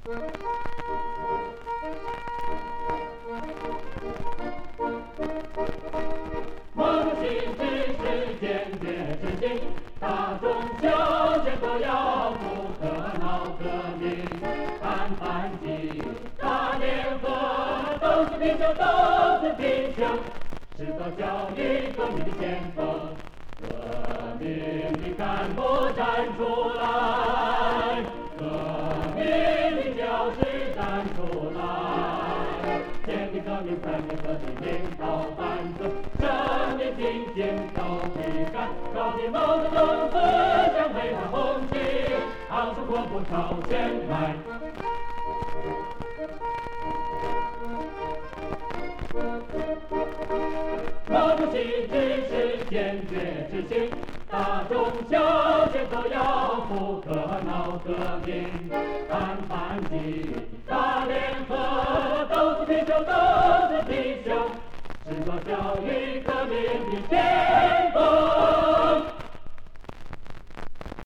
梦醒之时坚决执行，大中小学都要复课闹革命，看反击，大联合，都是英雄，都是英雄，是做教育革命的先锋，革命的干部站出来，革命的教师站出来，建立革命3年革命领导班子，生命进行都必干，高举毛泽东思想伟大红旗，昂首阔步朝前迈。毛主席指示坚决执行，大中小学都要复课闹革命，看反击，大联合，都是英雄，都是英雄，是做教育革命的先